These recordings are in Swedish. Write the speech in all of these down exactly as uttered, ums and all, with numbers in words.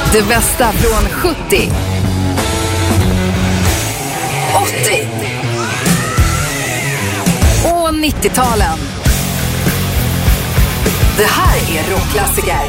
Det bästa från sjuttio, åttio och nittio-talen. Det här är rockklassiker.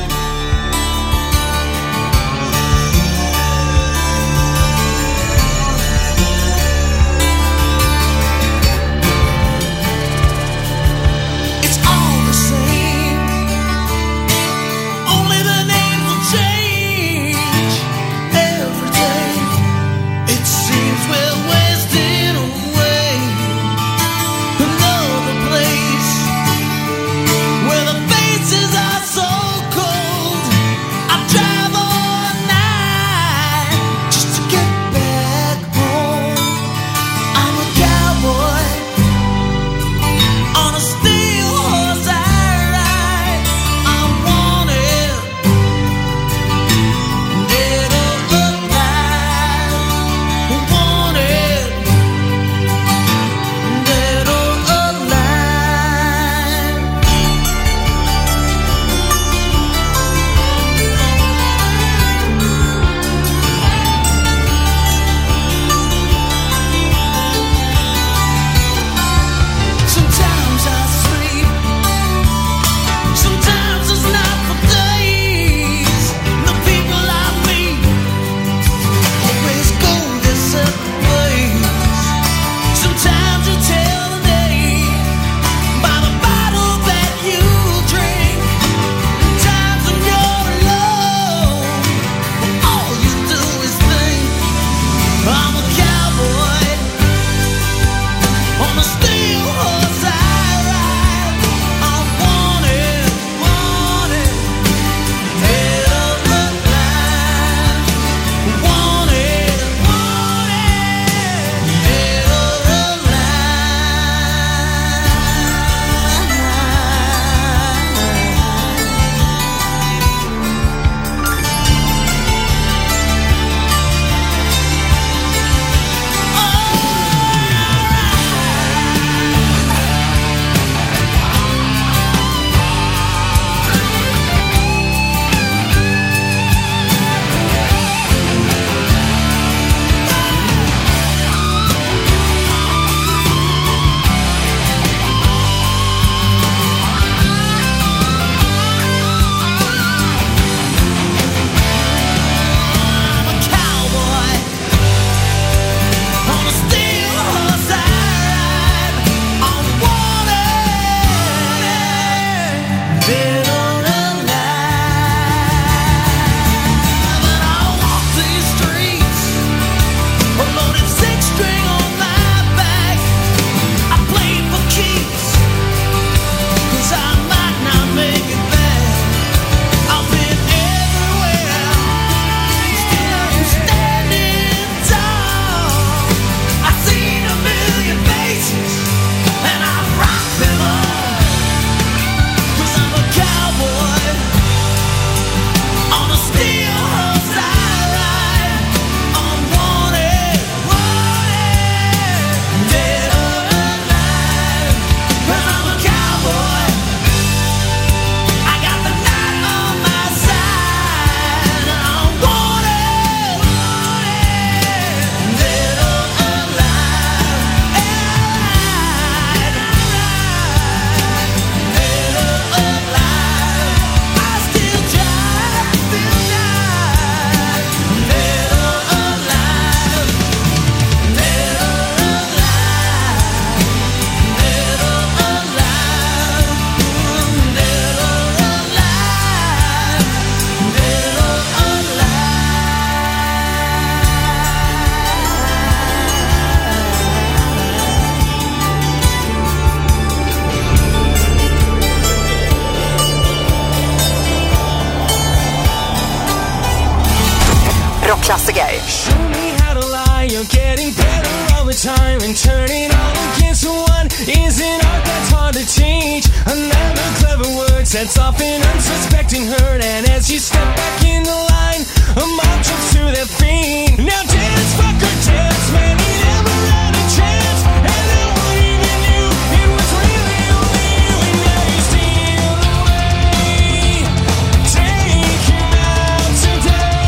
Klassiker. Show me how to lie, you're getting better all the time, and turning all against one is an art that's hard to change. Another clever word sets off an unsuspecting hurt, and as you step back in the line, a mob jumps to their feet. Now dance, fucker, dance, man, he never had a chance, and no one even knew it was really only you, and now you steal away. Take him out today.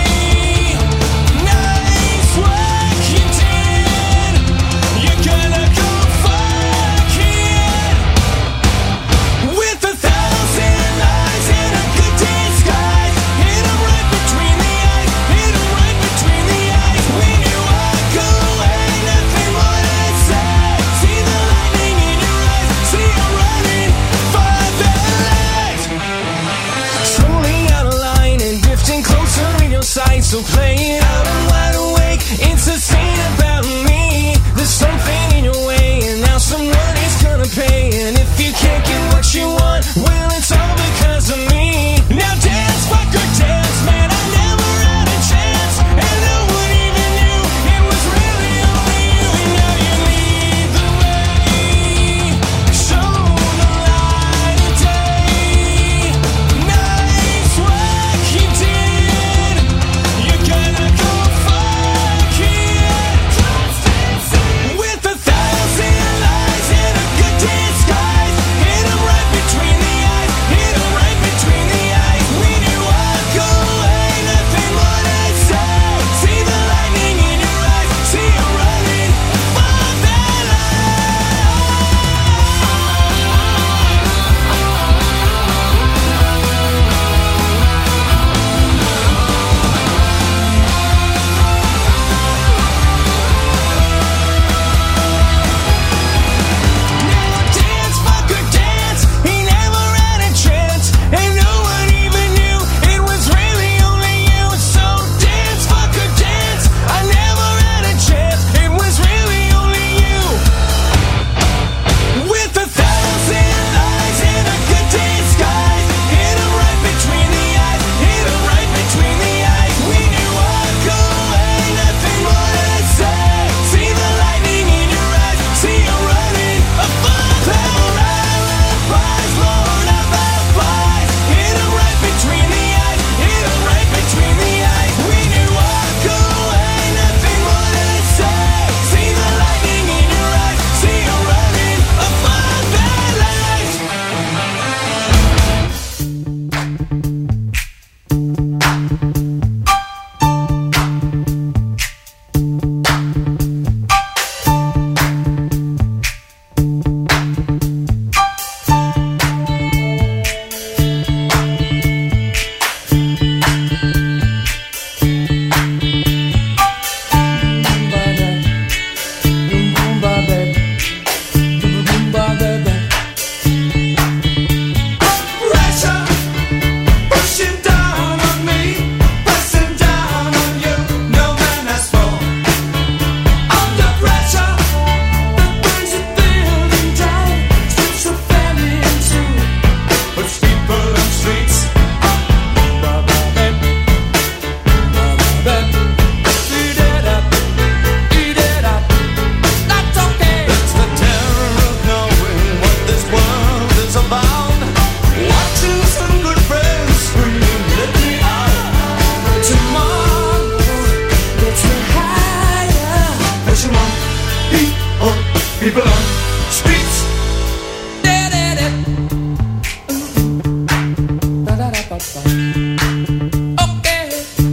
so play it out. I'm wide awake, it's a scene about me. There's something in your way, and now someone is gonna pay. And if you can't get what you want, well, it's all because of me. Now dance, fucker, dance, man, I never had a chance. And no one even knew it was really only you. And now you lead the way, show the light of day. Nice work you did, you gotta go fuck it. With a thousand lies and a good disguise, hit 'em right between the eyes, hit 'em right between the eyes. We knew I'd go away, nothing more to say. See the lightning in your eyes, see you running for that dance, fucker, dance. He never had a chance, and no one even knew it was really only you. So dance, fucker, dance. I never had a chance, it was really only you. With a thousand lies and a good disguise, hit 'em right between the eyes, hit 'em right between the eyes. We knew I'd go away, nothing more to say. See the lightning in your eyes, see you running a fuck alibis, Lord of alibis. Hit 'em right between the eyes, hit 'em right between the eyes. We knew I'd go away, nothing more to say. See the lightning in your eyes, see you running a fuck alibis. Pressure pushing down on me, pressing down on you. No man has fall under pressure that brings the building down, strips your family in two, puts people on streets. Eat it up, eat it up. That's okay. It's the terror of knowing what this world is about. Watching some good friends scream, let me out. Tomorrow gets me higher. What you want? People, people on streets. Okay.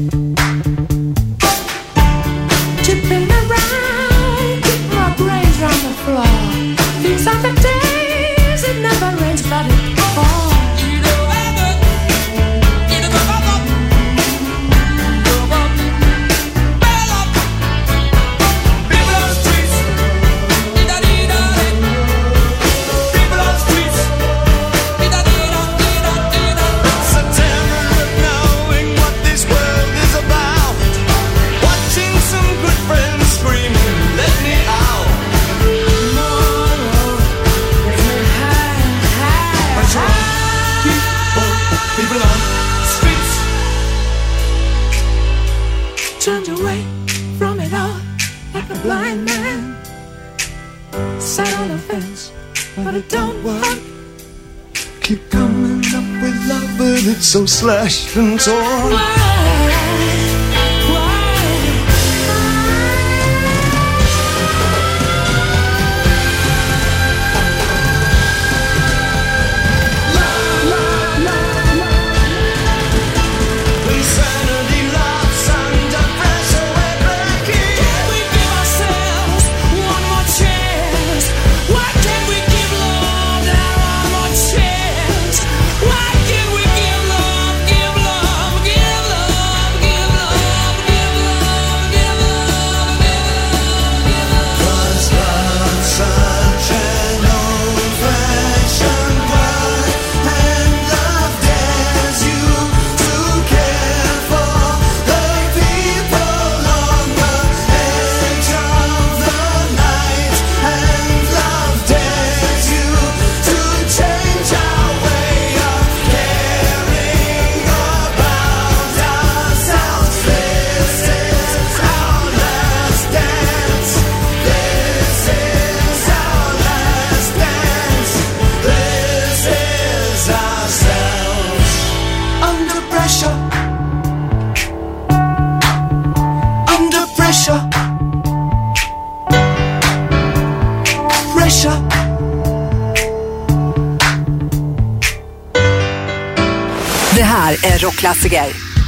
Tipping around, keep my brains round the floor. These are the days, it never rains, but it falls. People on streets, people on streets. It's a terror of knowing what this world is about. Watching some good friends screaming, let me out. Tomorrow gets me high, high, high. People, people on streets. Turned away from it all like a blind man. Sat on the fence, but it don't work. Keep coming up with love, but it's so slashed and torn. Why? Why? Insanity loves under pressure, we're breaking. Can we give ourselves one more chance? Why can't we give love now one more chance? Why can't we give love, give love, give love, give här är Rockklassiker.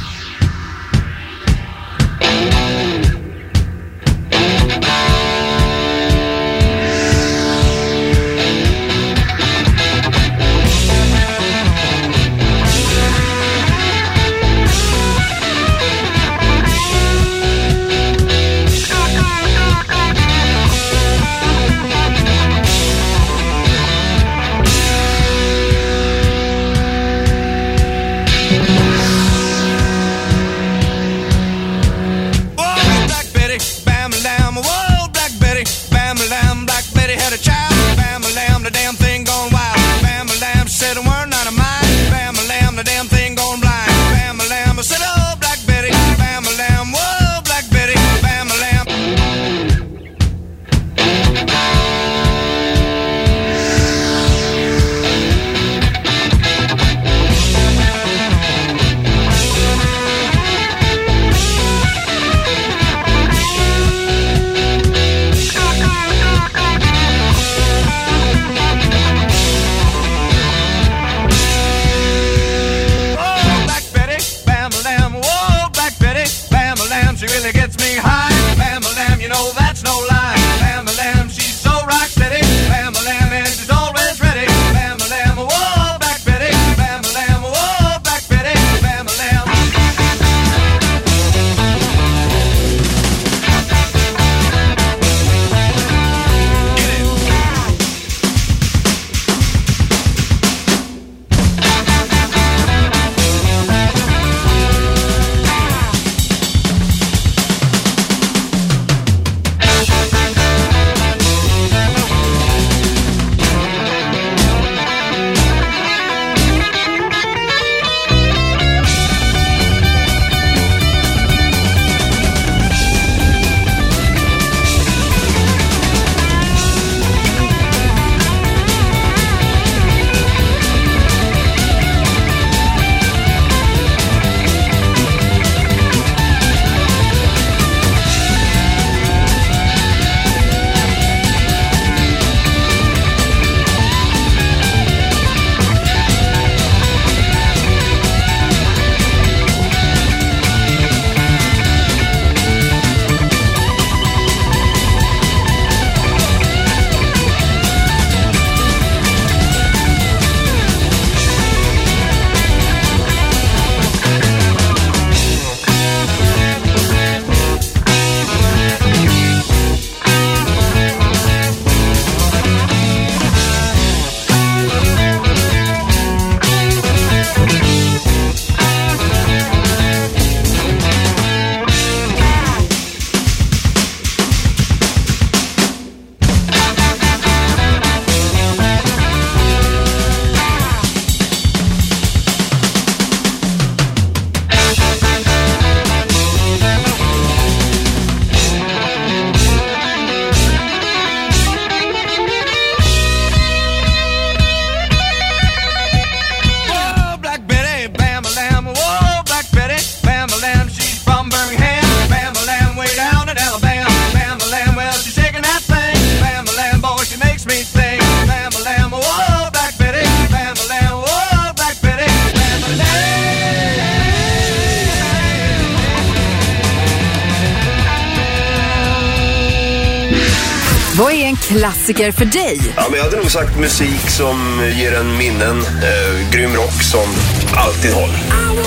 Vad är en klassiker för dig? Ja, men jag hade nog sagt musik som ger en minnen. Eh, grym rock som alltid håller.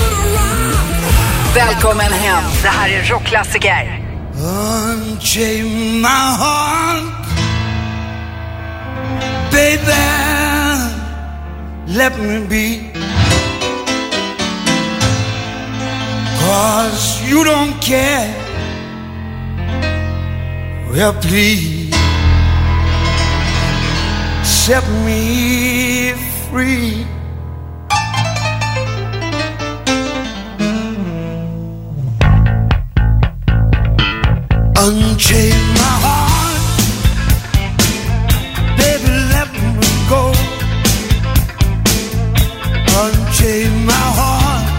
Välkommen hem. Det här är Rockklassiker. Unchain my heart, baby, let me be. 'Cause you don't care. Well, please set me free. Unchain my heart, baby, let me go. Unchain my heart,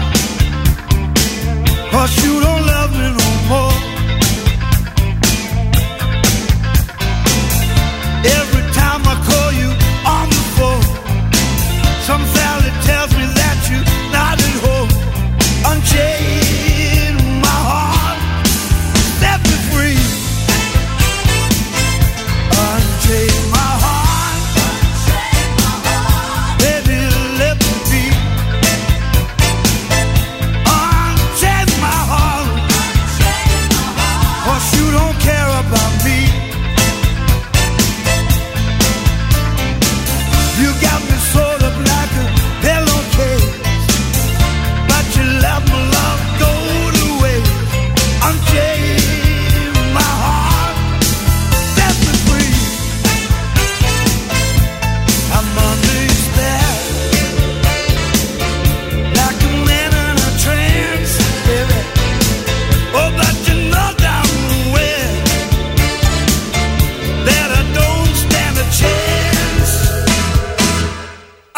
'cause you don't love me no more. Every time I call you on the phone, something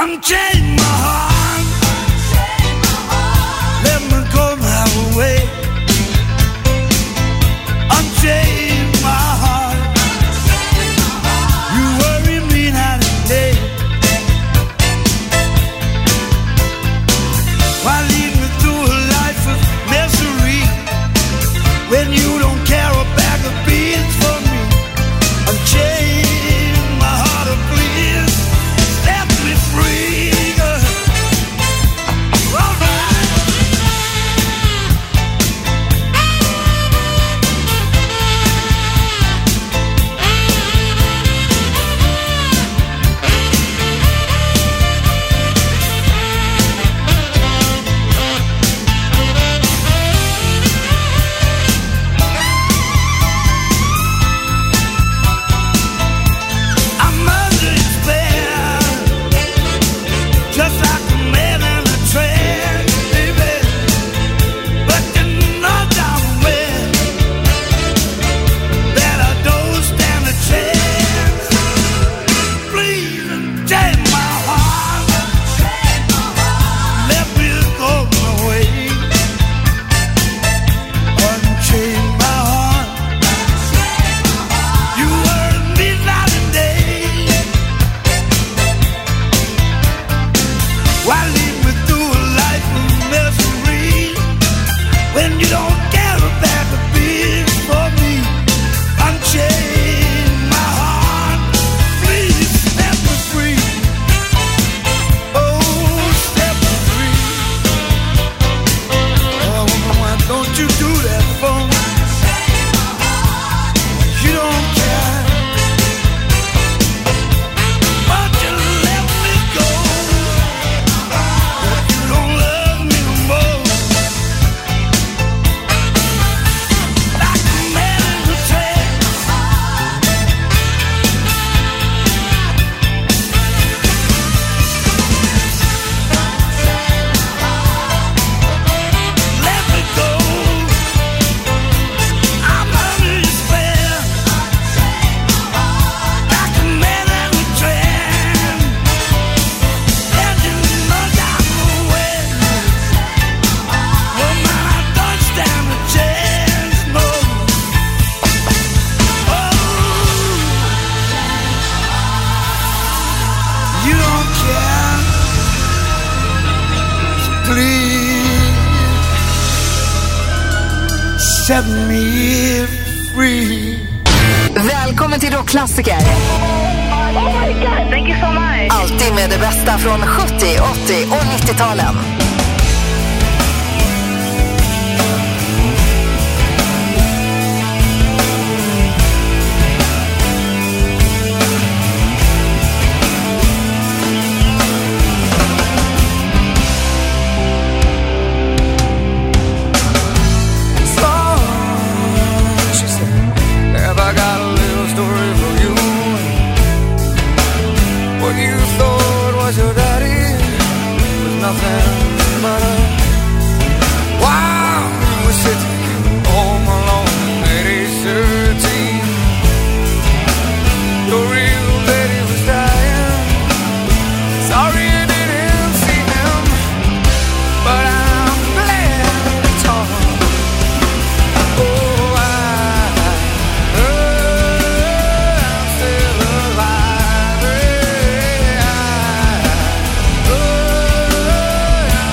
unchain my heart, let me go my way. Unchain my heart, you worry me night and day. Why lead me through a life of misery when you don't care a bag of beans for me? Unchain my heart, oh please, set me free. All right. I'm under your spell, just like a man in a trance, baby. But you know damn well that I don't stand a chance. Please unchain my heart, let me go my way. Unchain my heart, you hurt me night and day. Why lead me through a life of misery when you don't care a bag of beans for me? Unchain my heart, please set me free. Oh, set me free. Oh, why don't you do that for me? You don't care, but you let me go. You don't love me no more. Like a man in a trance. Let me go. I'm under your spell. Like a man in a trance. And you know that I'm away. Well, man, I don't stand a chance, no. Oh, you don't care. So please set me free. Välkommen till Rockklassiker. Oh my god, thank you so much. Alltid med det bästa från sjuttio, åttio och nittio-talen. She said, have I got a little story for you? What you thought was your daddy was nothing but a wild was sitting home alone at age thirteen. Your real daddy was dying. Sorry I didn't see him, but I'm glad it's all. Oh, I, oh, I'm still alive. I, oh,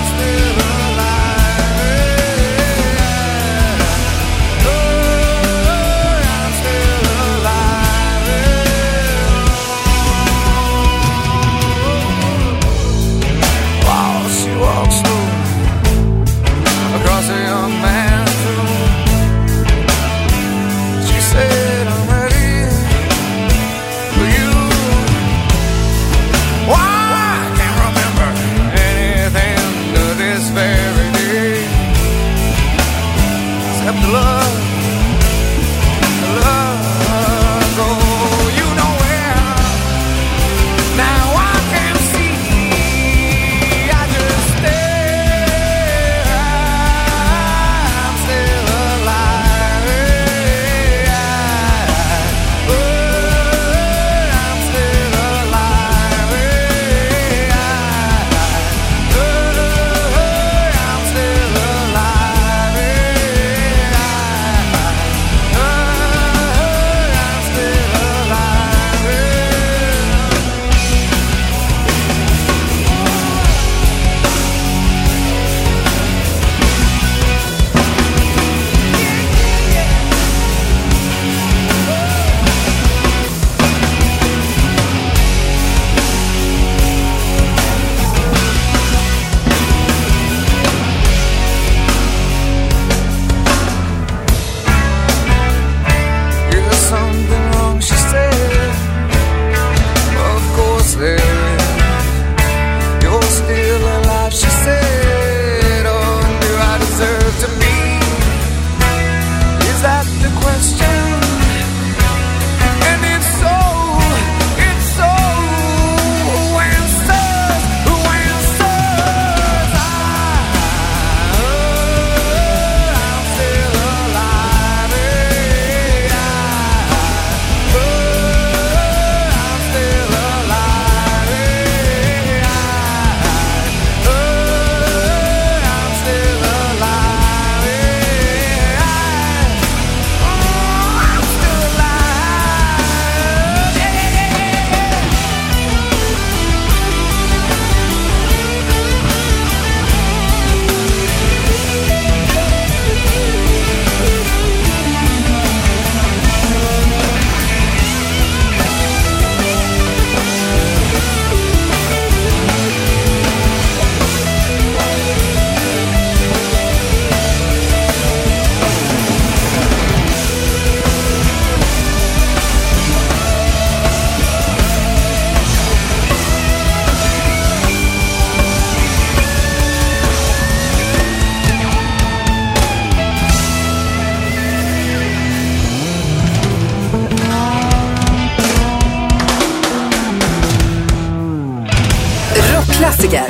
klassiker.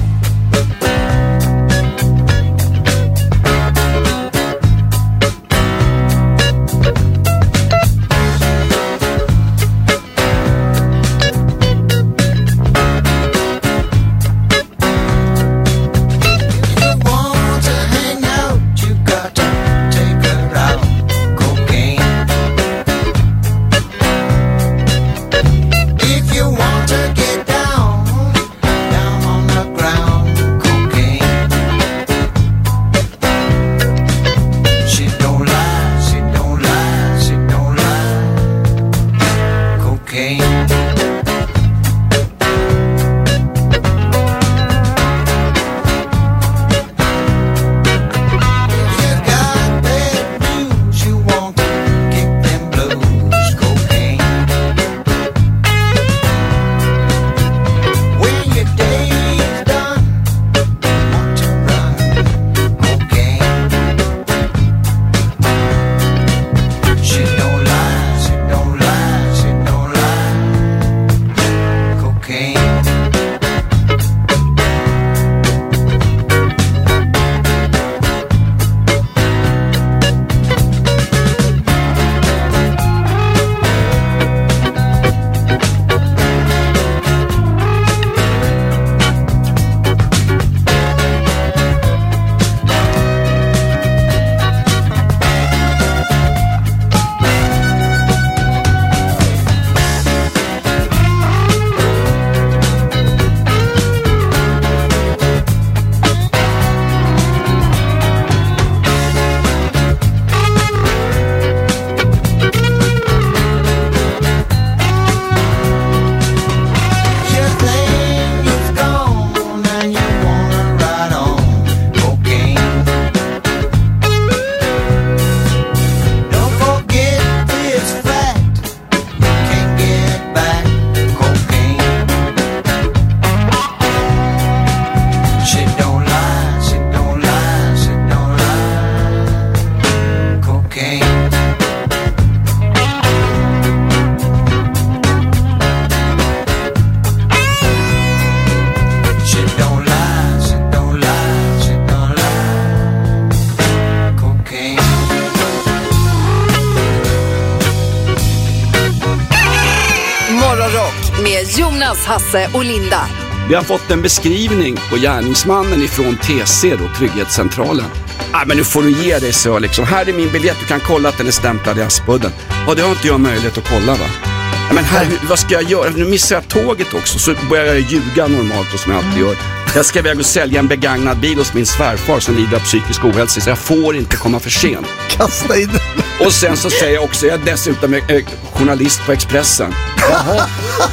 Jonas, Hasse och Linda. Vi har fått en beskrivning på gärningsmannen ifrån T C då, Trygghetscentralen. Ah, men nu får du ge dig så liksom. Här är min biljett, du kan kolla att den är stämplad i Aspudden. Ja, det har inte jag möjlighet att kolla, va? Ja, men här, vad ska jag göra? Nu missar jag tåget också, så börjar jag ljuga normalt och som jag alltid gör. Jag ska iväg och sälja en begagnad bil hos min svärfar som lider av psykisk ohälsa, så jag får inte komma för sent. Kasta in. Och sen så säger jag också, jag är dessutom eh, journalist på Expressen. Jaha.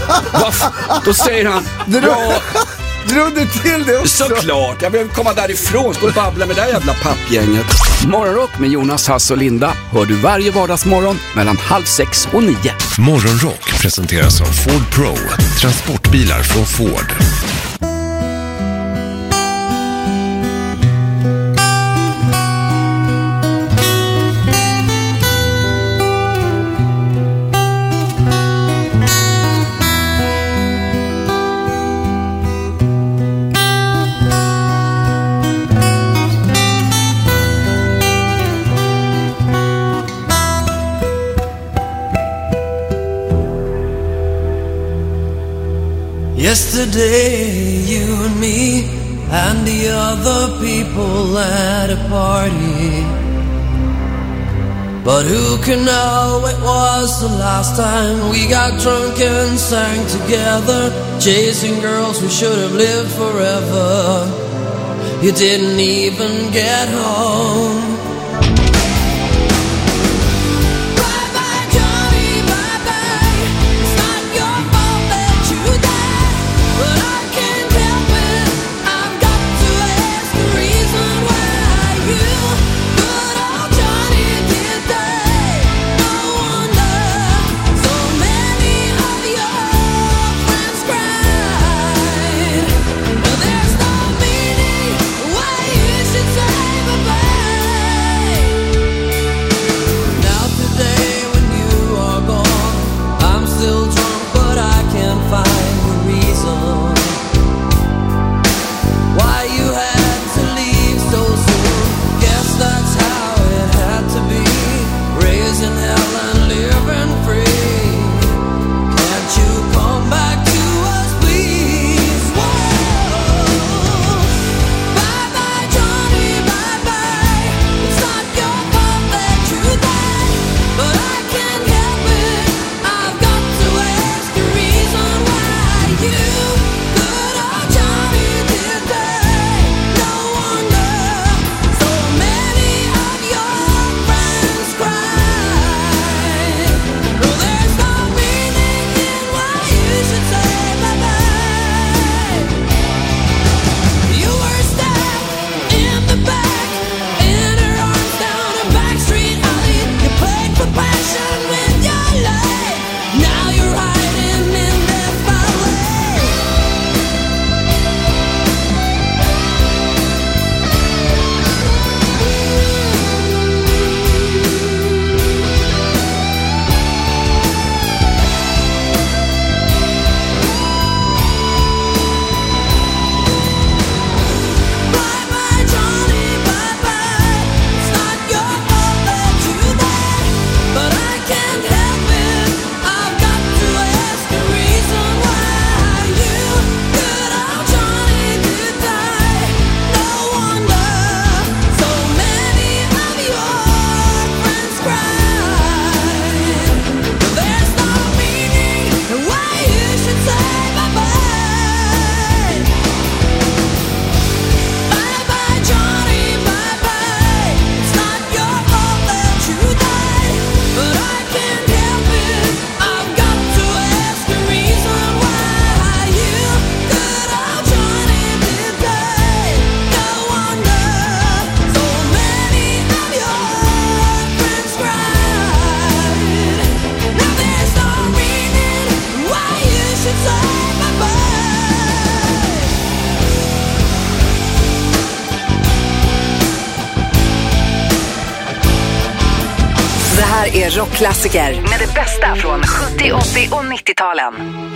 Då säger han, ja... Drog du till det också? Såklart, jag vill komma därifrån, stå och babbla med det där jävla pappgänget. Morgonrock med Jonas, Hasse och Linda hör du varje vardagsmorgon mellan halv sex och nio. Morgonrock presenteras av Ford Pro, transportbilar från Ford. Yesterday, you and me and the other people at a party. But who can know, it was the last time we got drunk and sang together, chasing girls who should have lived forever. You didn't even get home. There's no meaning why you should save a bird. här är Rockklassiker med det bästa från sjuttio, åttio och nittio-talen.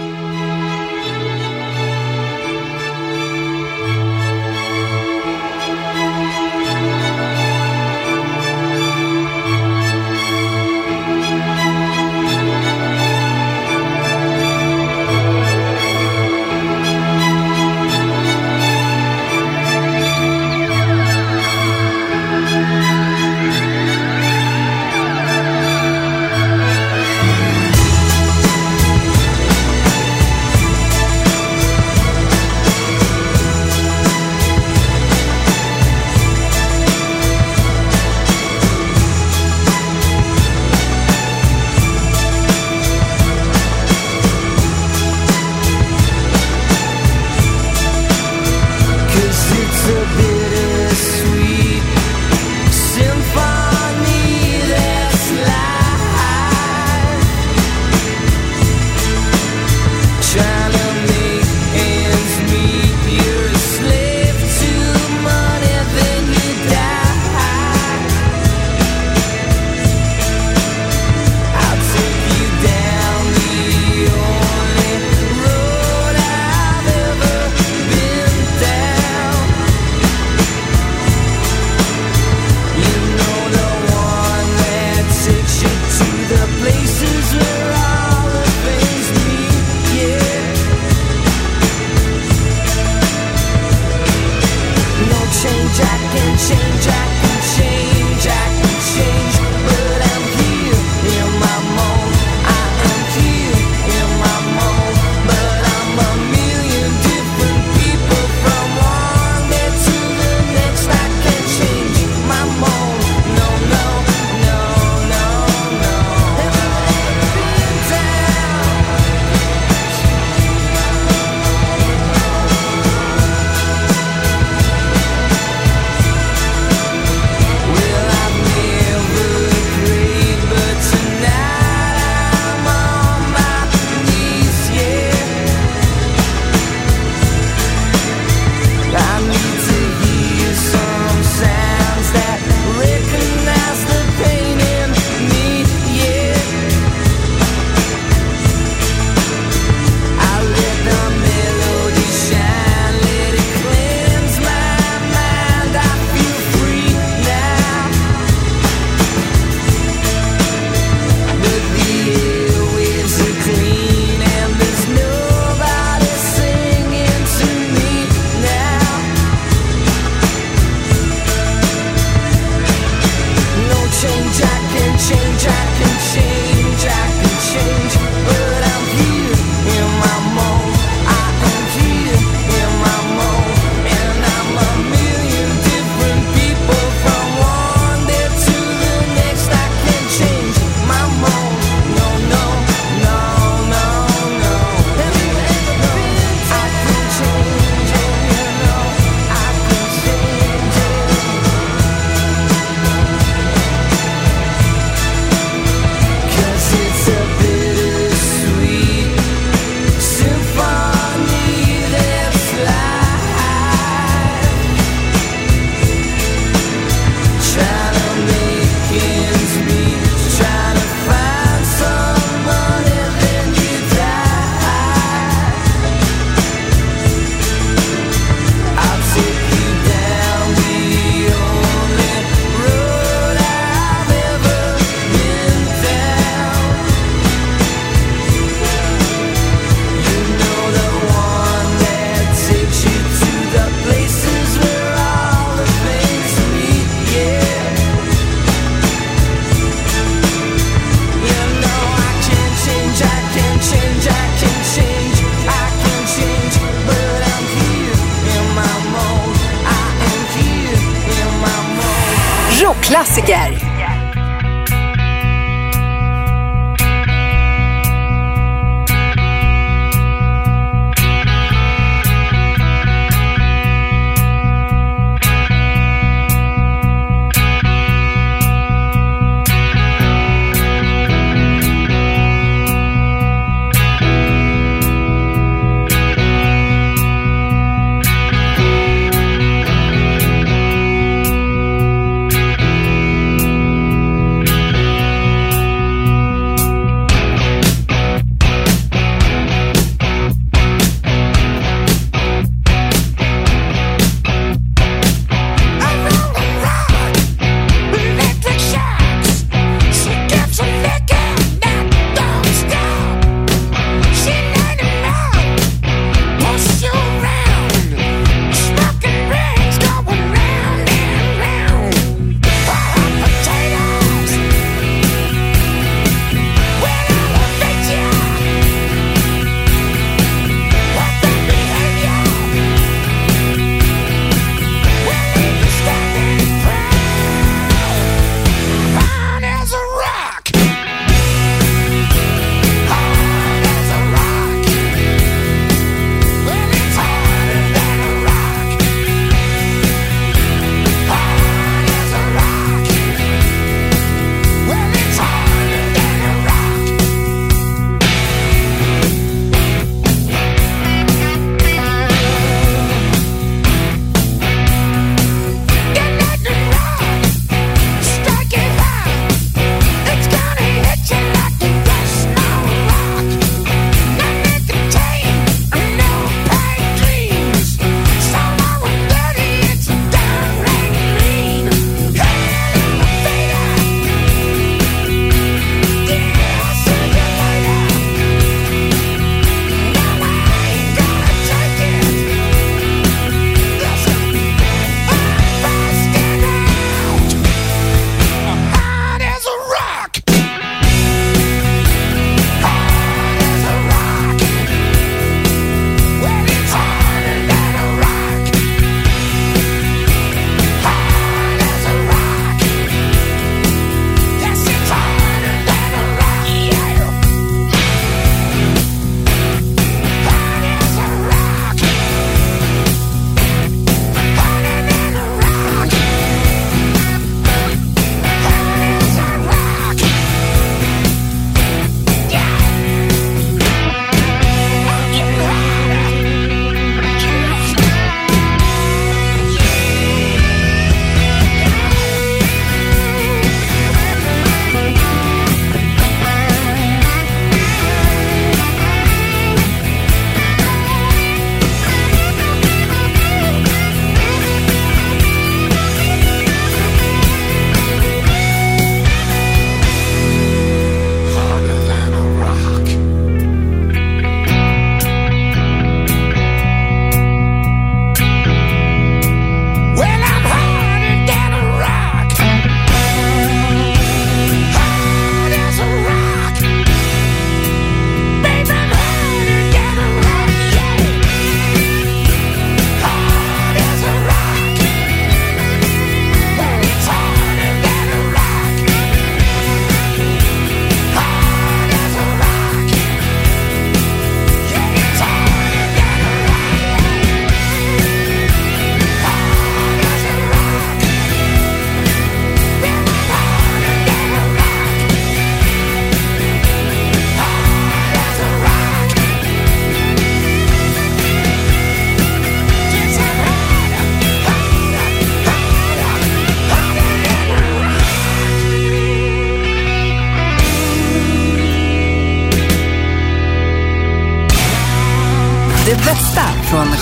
Rockklassiker.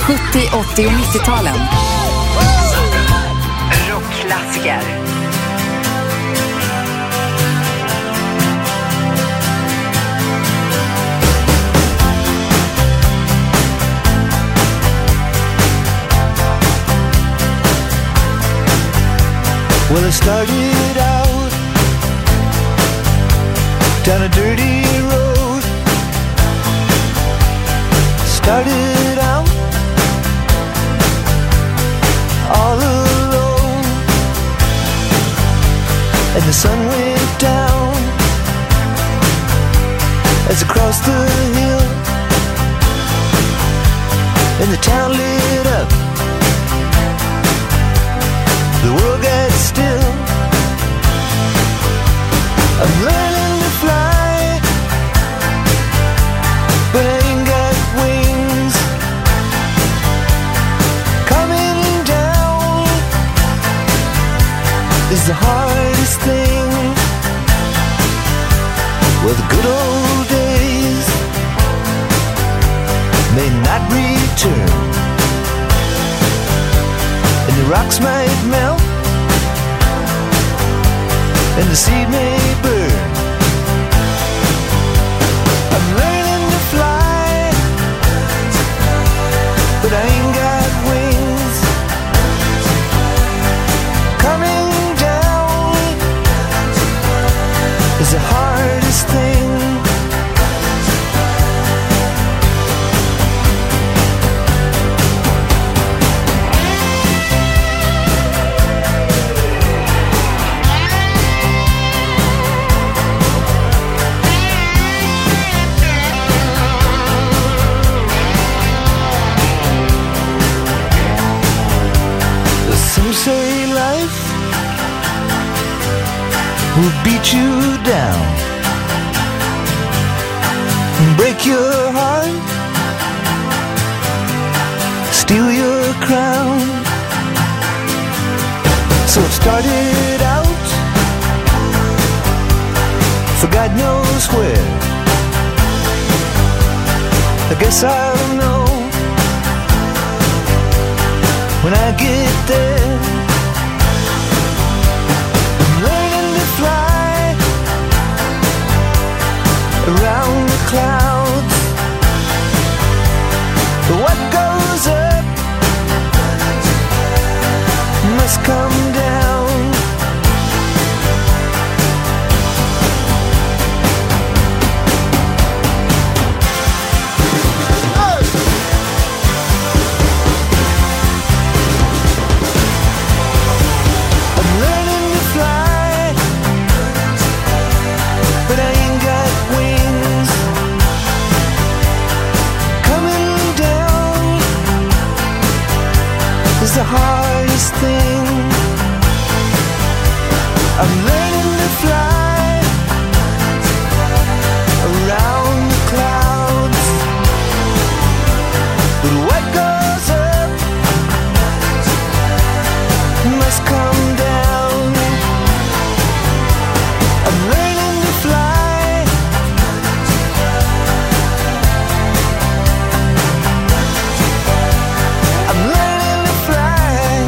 sjuttio, åttio och nittio-talen. Rockklassiker. Well, I started out down a dirty road. Started out all alone, and the sun went down as I crossed the hill, and the town lit up. The world gets still. I'm learning to fly, but I ain't got wings. Coming down is the hardest thing. Well, the good old days may not return, and the rocks might melt, and the seed may burn. I'm learning to fly, but I ain't got wings. Coming down is the hardest thing. Say life will beat you down, break your heart, steal your crown. So it started out for God knows where. I guess I'll know when I get there. Around the clouds, but what goes up must come down. I'm learning to fly, but I ain't got wings. Coming down is the hardest thing. I'm learning to fly around the clouds, but what goes up must come down. I'm learning to fly. I'm learning to fly.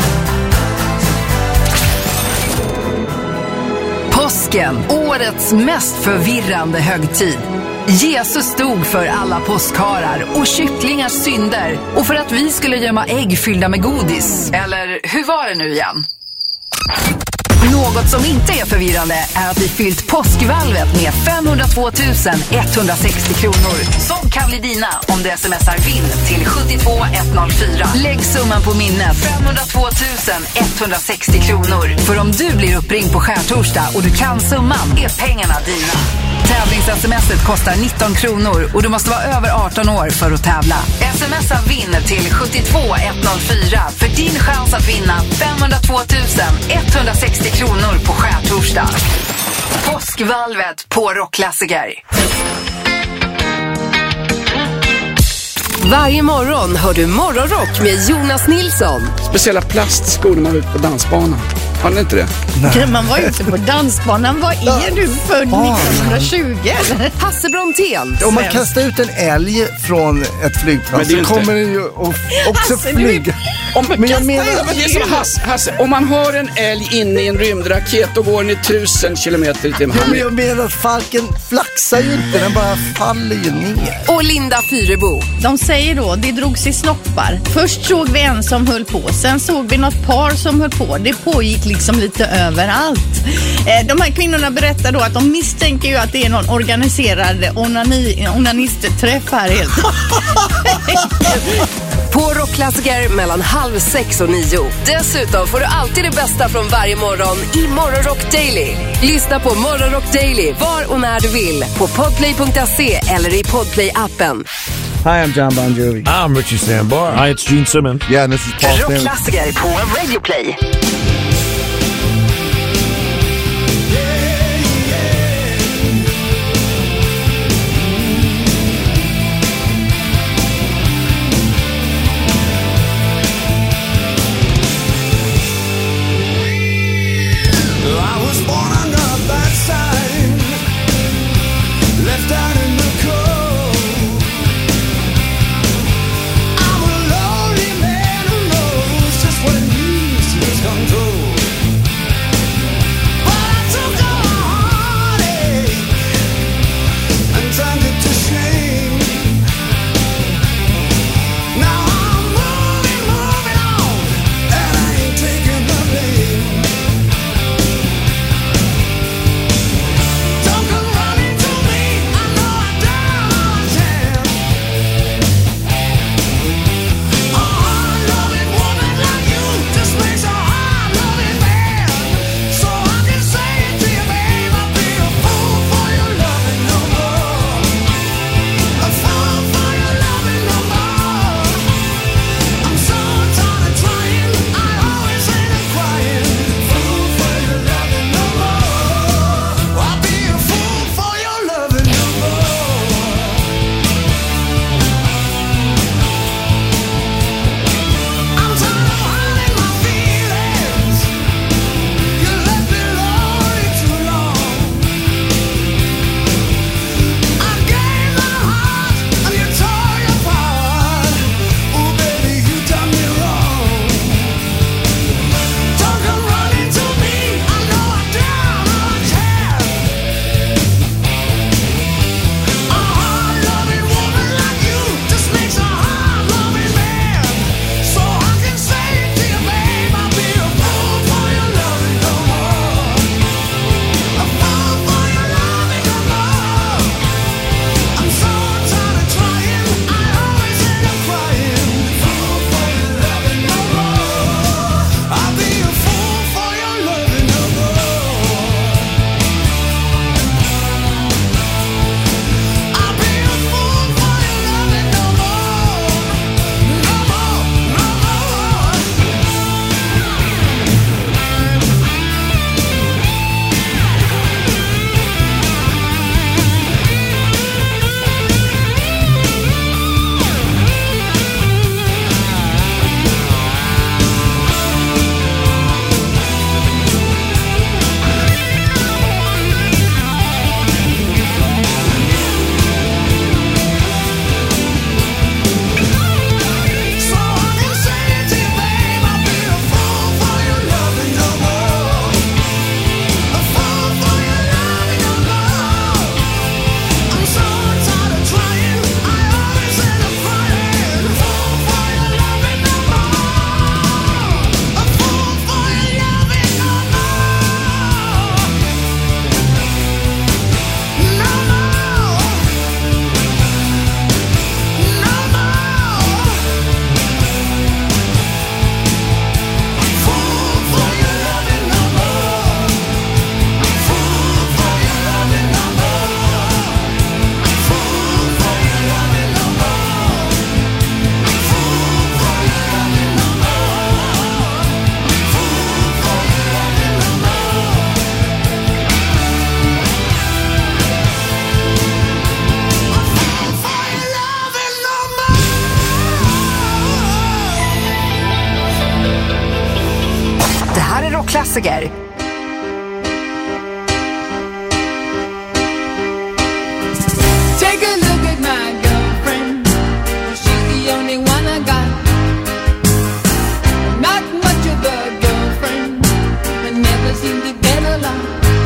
Påsken, årets mest förvirrande högtid. Jesus stod för alla påskharar och kycklingars synder, och för att vi skulle gömma ägg fyllda med godis. Eller hur var det nu igen? Något som inte är förvirrande är att vi fyllt påskvalvet med femhundratvåtusen etthundrasextio kronor. Som kan bli dina om du smsar vinn till sjuttiotvå etthundrafyra. Lägg summan på minnet femhundratvåtusen etthundrasextio kronor. För om du blir uppringd på skärtorsdag och du kan summan, är pengarna dina. Tävlings-smset kostar nitton kronor och du måste vara över arton år för att tävla. Smsa vinn till sjuttiotvå etthundrafyra för din chans att vinna femhundratvåtusen etthundrasextio kronor på skärtorsdag. Påskvalvet på Rockklassiker. Varje morgon hör du Morgonrock med Jonas Nilsson. Speciella plastskor när man är ute på dansbanan. Har ni inte det? Nej. Man var ute på dansbanan. Vad är du född nittonhundratjugo eller? Hasse Brontén. Om man kastar ut en älg från ett flygplan så kommer den ju och också Hasse, flyga. Om, Men jag menar... det är som Hasse, Hasse, om man har en älg inne i en rymdraket och går den i tusen kilometer i timmen. Ja, men jag menar att falken flaxar ju inte, den bara faller ju ner. Och Linda Fyrebo. De säger då, det drogs i snoppar. Först såg vi en som höll på, sen såg vi något par som höll på. Det pågick liksom lite överallt. Eh, de här kvinnorna berättar då att de misstänker ju att det är någon organiserad onani, onanistträff här helt. På Rockklassiker mellan halv sex och nio. Dessutom får du alltid det bästa från varje morgon i Morgonrock Daily. Lyssna på Morgonrock Daily var och när du vill på podplay punkt se eller i Podplay-appen. Hi, I'm John Bon Jovi. I'm Richie Sambora. Hi, it's Gene Simmons. Yeah, this is Paul Stanley. Rockklassiker på Radio Play. I'm a lonely man who knows just what it means to lose control. rockklassiker. Take a look at my girlfriend. She's the only one I got. Not much of a girlfriend, but never seem to get along.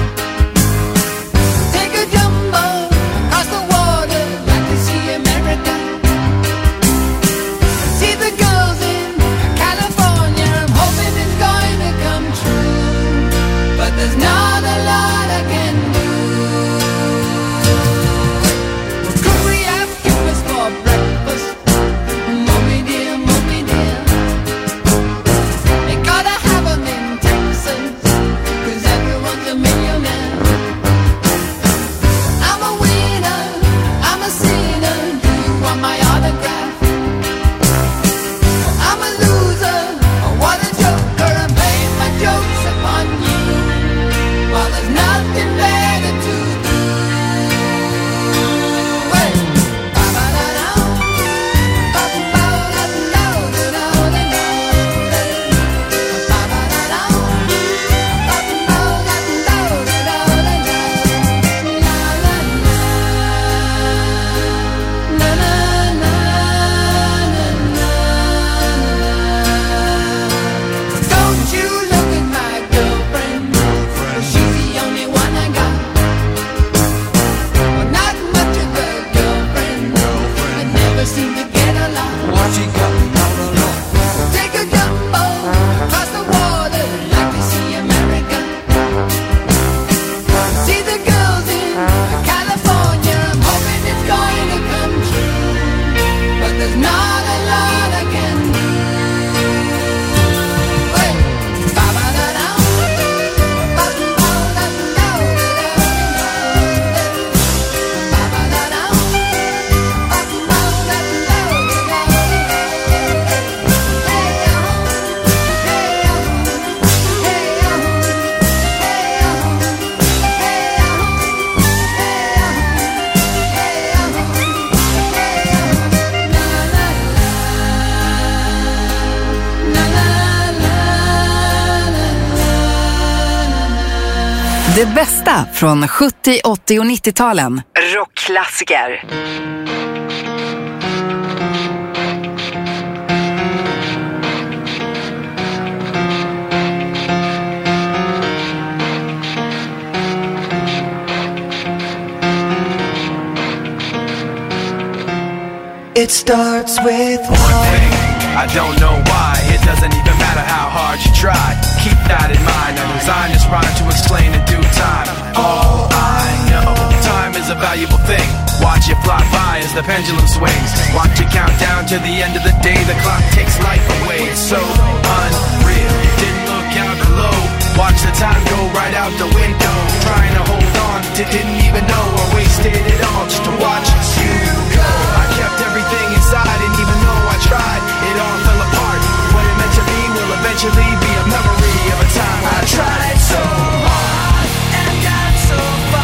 Take a jumbo across the water, like to see America. See the girls in California, I'm hoping it's going to come true. But there's not a lot I can do. Could we have breakfast for breakfast? Mommy dear, mommy dear. They gotta have 'em in Texas, 'cause everyone's a millionaire. I'm a winner, I'm a sinner. Do you want my autograph? I'm a loser, what a joker. I'm playing my jokes upon you. Well, there's nothing better to do. Hey! Ba-ba-da-da, ba-ba-da-da-da-da-da-da-da. Ba-ba-da-da, ba-ba-da-da-da-da-da-da. Na-na-na-na-na-na-na. Don't you look at my girlfriend. She's the only one I got. Well, not much of a girlfriend, but never seem to get along. Take a jumbo across the water, like to see America. See the girls in California, I'm hoping it's going to come true. But there's not a lot I can do. Hey! Ba-ba-da-da, ba-ba-da-da-da-da-da. Ba-ba-da-da, Det bästa från sjuttio, åttio och nittio-talen. Rockklassiker. It starts with one thing. I don't know why. It doesn't even matter how hard you try. Keep that in mind. I designed this rhyme to explain in due time. All I know, time is a valuable thing. Watch it fly by as the pendulum swings. Watch it count down to the end of the day. The clock takes life away. It's so unreal. Didn't look out below. Watch the time go right out the window. Trying to hold on to didn't even know I wasted it all just to watch you go. I kept everything inside, and even though I tried, it all fell apart. What it meant to be will eventually be a memory of a time I tried so hard and got so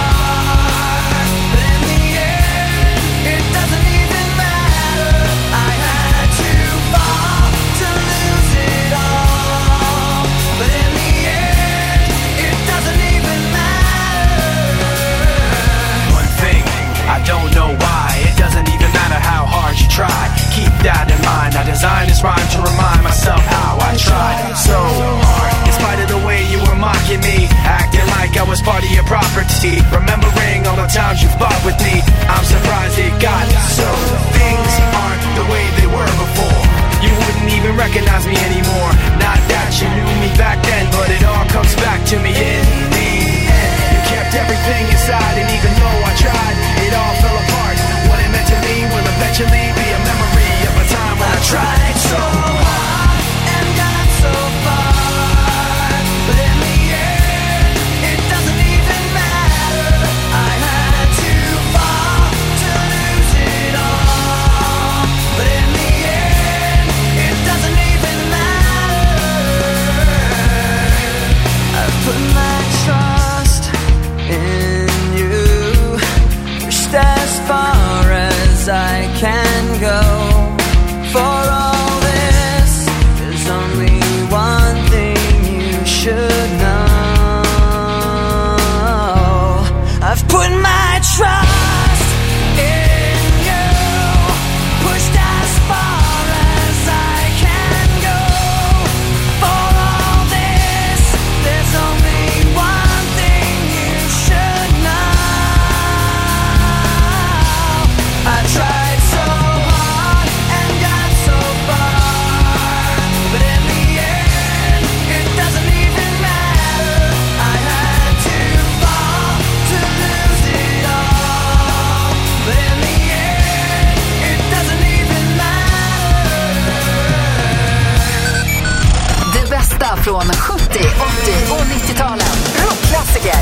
far, but in the end, it doesn't even matter. I had to fall to lose it all, but in the end, it doesn't even matter. One thing, I don't know why. It doesn't even matter how hard you try. Keep that in mind. I designed this rhyme to remind myself how I tried so hard. In spite of the way you were mocking me, acting like I was part of your property, remembering all the times you fought with me, I'm surprised it got so. Things aren't the way they were before. You wouldn't even recognize me anymore. Not that you knew me back then, but it all comes back to me in the end. You kept everything inside, and even though I tried, it all fell apart. What it meant to me will eventually be a memory of a time when I tried so hard and got so far, but in the end, it doesn't even matter. I had to fall to lose it all, but in the end, it doesn't even matter. bästa från sjuttio, åttio och nittio-talen. Rockklassiker.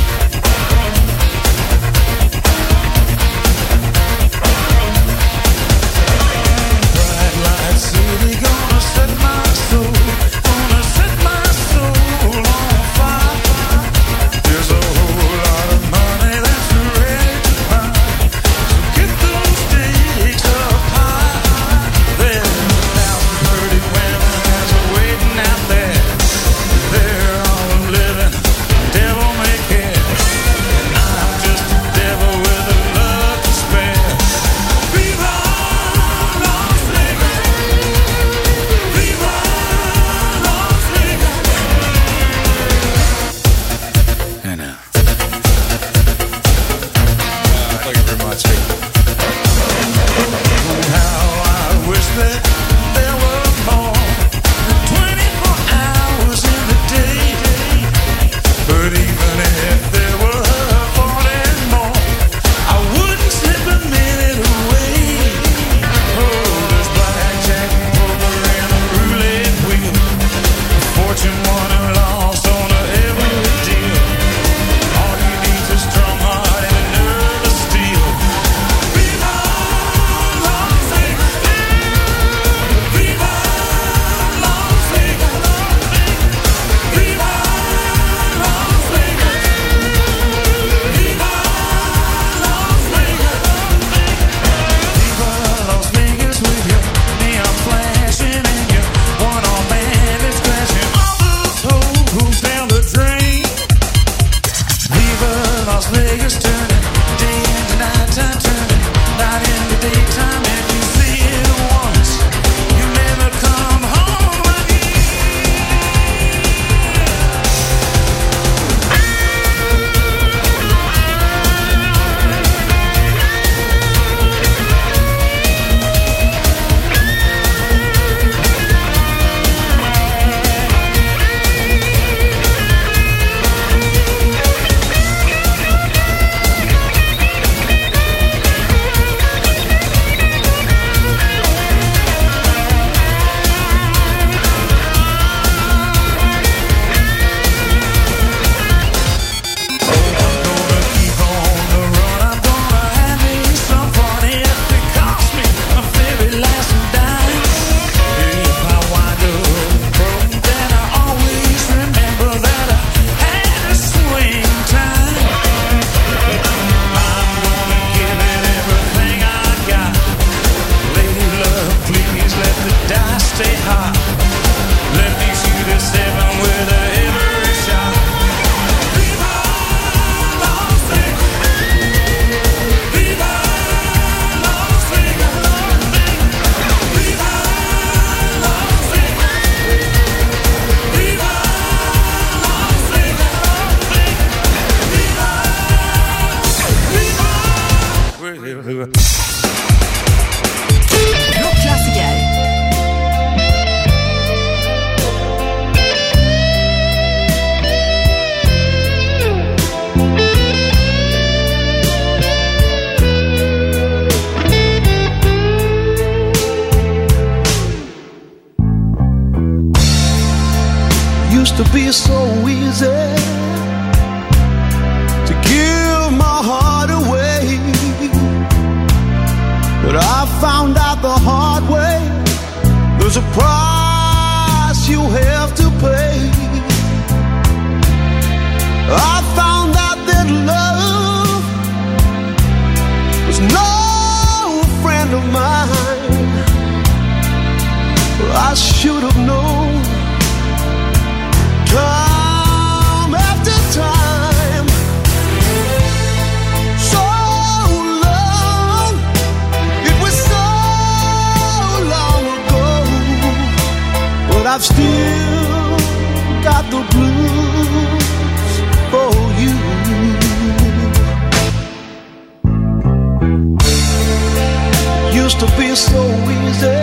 To be so easy to give my heart away, but I found out the hard way there's a price you have to pay. I found out that love was no friend of mine. I should have known time after time, so long, it was so long ago, but I've still got the blues for you. Used to be so easy